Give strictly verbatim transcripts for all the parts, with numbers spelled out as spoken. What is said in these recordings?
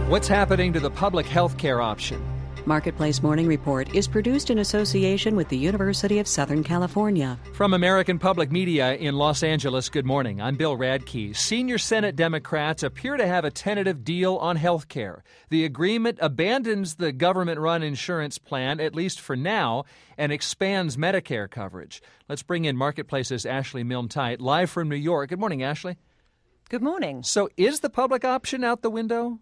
What's happening to the public health care option? Marketplace Morning Report is produced in association with the University of Southern California. From American Public Media in Los Angeles, good morning. I'm Bill Radke. Senior Senate Democrats appear to have a tentative deal on health care. The agreement abandons the government-run insurance plan, at least for now, and expands Medicare coverage. Let's bring in Marketplace's Ashley Milne-Tite, live from New York. Good morning, Ashley. Good morning. So is the public option out the window?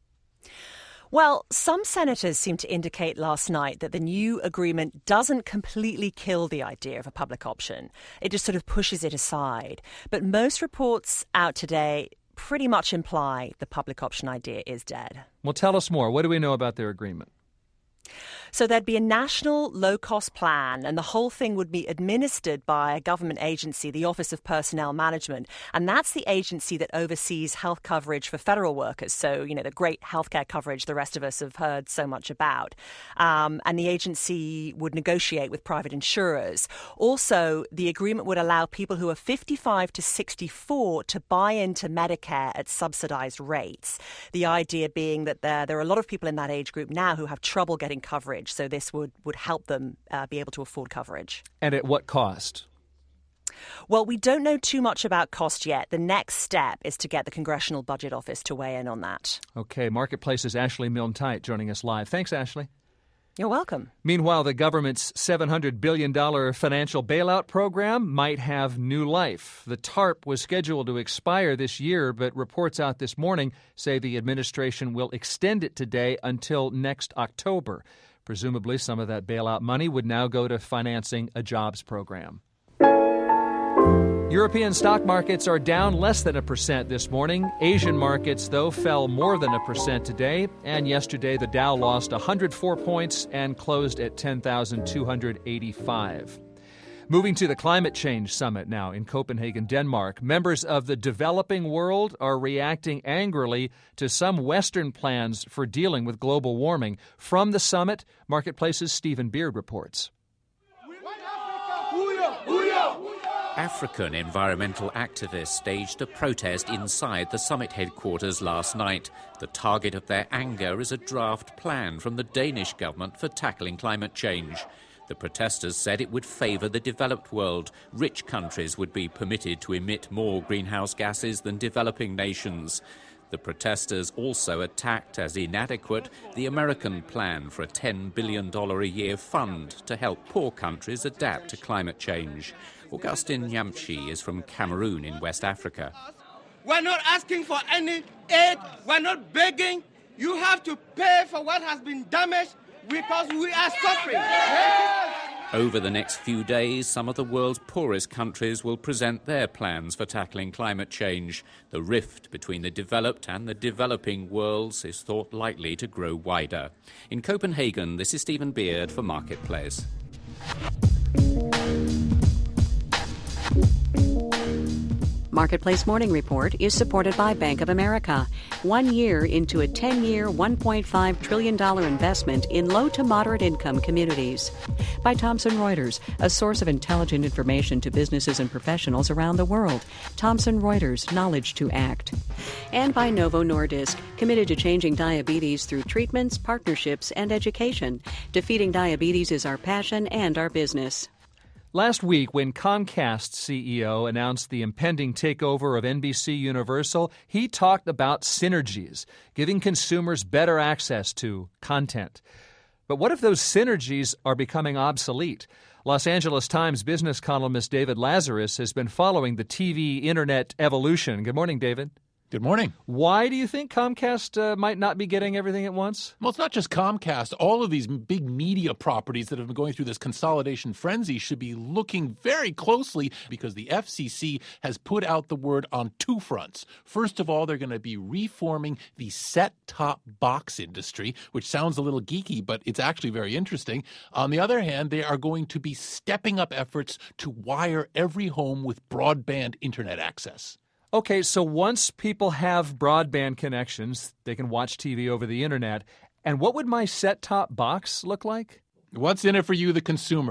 Well, some senators seemed to indicate last night that the new agreement doesn't completely kill the idea of a public option. It just sort of pushes it aside. But most reports out today pretty much imply the public option idea is dead. Well, tell us more. What do we know about their agreement? So there'd be a national low-cost plan, and the whole thing would be administered by a government agency, the Office of Personnel Management. And that's the agency that oversees health coverage for federal workers. So, you know, the great healthcare coverage the rest of us have heard so much about. Um, and the agency would negotiate with private insurers. Also, the agreement would allow people who are fifty-five to sixty-four to buy into Medicare at subsidized rates. The idea being that there, there are a lot of people in that age group now who have trouble getting coverage. So this would, would help them uh, be able to afford coverage. And at what cost? Well, we don't know too much about cost yet. The next step is to get the Congressional Budget Office to weigh in on that. Okay, Marketplace's Ashley Milne-Tite joining us live. Thanks, Ashley. You're welcome. Meanwhile, the government's seven hundred billion dollars financial bailout program might have new life. The TARP was scheduled to expire this year, but reports out this morning say the administration will extend it today until next October. Presumably, some of that bailout money would now go to financing a jobs program. European stock markets are down less than a percent this morning. Asian markets, though, fell more than a percent today. And yesterday, the Dow lost one hundred four points and closed at ten thousand two hundred eighty-five. Moving to the Climate Change Summit now in Copenhagen, Denmark. Members of the developing world are reacting angrily to some Western plans for dealing with global warming. From the summit, Marketplace's Stephen Beard reports. African environmental activists staged a protest inside the summit headquarters last night. The target of their anger is a draft plan from the Danish government for tackling climate change. The protesters said it would favour the developed world. Rich countries would be permitted to emit more greenhouse gases than developing nations. The protesters also attacked as inadequate the American plan for a ten billion dollars a year fund to help poor countries adapt to climate change. Augustin Nyamchi is from Cameroon in West Africa. We're not asking for any aid. We're not begging. You have to pay for what has been damaged because we are suffering. Over the next few days, some of the world's poorest countries will present their plans for tackling climate change. The rift between the developed and the developing worlds is thought likely to grow wider. In Copenhagen, this is Stephen Beard for Marketplace. Marketplace Morning Report is supported by Bank of America. One year into a ten-year, one point five trillion dollars investment in low to moderate income communities. By Thomson Reuters, a source of intelligent information to businesses and professionals around the world. Thomson Reuters, knowledge to act. And by Novo Nordisk, committed to changing diabetes through treatments, partnerships, and education. Defeating diabetes is our passion and our business. Last week, when Comcast's C E O announced the impending takeover of N B C Universal, he talked about synergies, giving consumers better access to content. But what if those synergies are becoming obsolete? Los Angeles Times business columnist David Lazarus has been following the T V internet evolution. Good morning, David. Good morning. Why do you think Comcast uh, might not be getting everything at once? Well, it's not just Comcast. All of these big media properties that have been going through this consolidation frenzy should be looking very closely because the F C C has put out the word on two fronts. First of all, they're going to be reforming the set-top box industry, which sounds a little geeky, but it's actually very interesting. On the other hand, they are going to be stepping up efforts to wire every home with broadband internet access. Okay, so once people have broadband connections, they can watch T V over the internet. And what would my set-top box look like? What's in it for you, the consumer?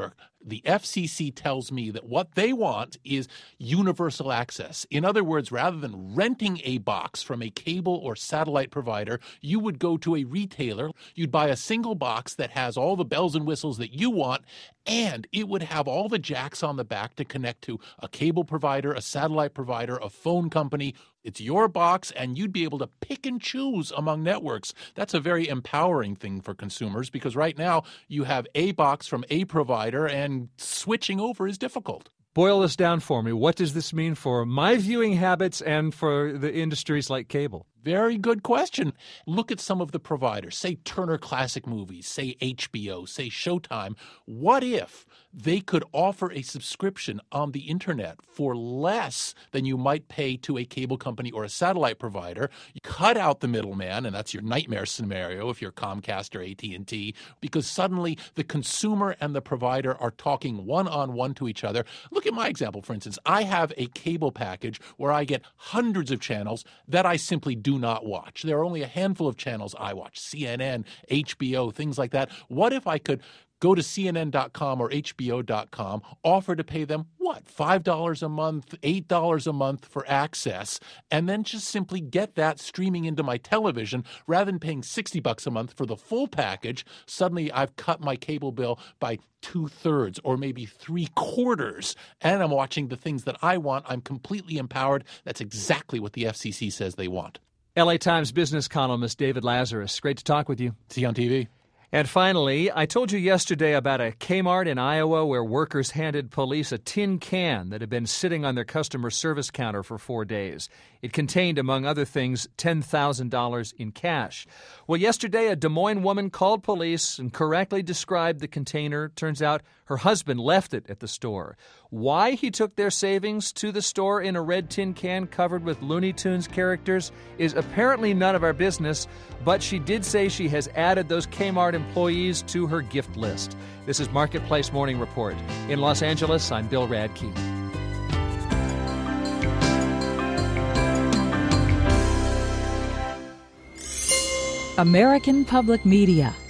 the F C C tells me that what they want is universal access. In other words, rather than renting a box from a cable or satellite provider, you would go to a retailer, you'd buy a single box that has all the bells and whistles that you want, and it would have all the jacks on the back to connect to a cable provider, a satellite provider, a phone company. It's your box, and you'd be able to pick and choose among networks. That's a very empowering thing for consumers, because right now you have a box from a provider, and switching over is difficult. Boil this down for me. What does this mean for my viewing habits and for the industries like cable? Very good question. Look at some of the providers, say Turner Classic Movies, say H B O, say Showtime. What if they could offer a subscription on the internet for less than you might pay to a cable company or a satellite provider? You cut out the middleman, and that's your nightmare scenario if you're Comcast or A T and T, because suddenly the consumer and the provider are talking one-on-one to each other. Look at my example, for instance. I have a cable package where I get hundreds of channels that I simply do not watch. There are only a handful of channels I watch, C N N, H B O, things like that. What if I could go to C N N dot com or H B O dot com, offer to pay them, what, five dollars a month, eight dollars a month for access, and then just simply get that streaming into my television rather than paying sixty bucks a month for the full package? Suddenly I've cut my cable bill by two-thirds or maybe three-quarters, and I'm watching the things that I want. I'm completely empowered. That's exactly what the F C C says they want. L A Times business columnist David Lazarus, great to talk with you. See you on T V. And finally, I told you yesterday about a Kmart in Iowa where workers handed police a tin can that had been sitting on their customer service counter for four days. It contained, among other things, ten thousand dollars in cash. Well, yesterday, a Des Moines woman called police and correctly described the container. Turns out her husband left it at the store. Why he took their savings to the store in a red tin can covered with Looney Tunes characters is apparently none of our business, but she did say she has added those Kmart employees to her gift list. This is Marketplace Morning Report. In Los Angeles, I'm Bill Radke. American Public Media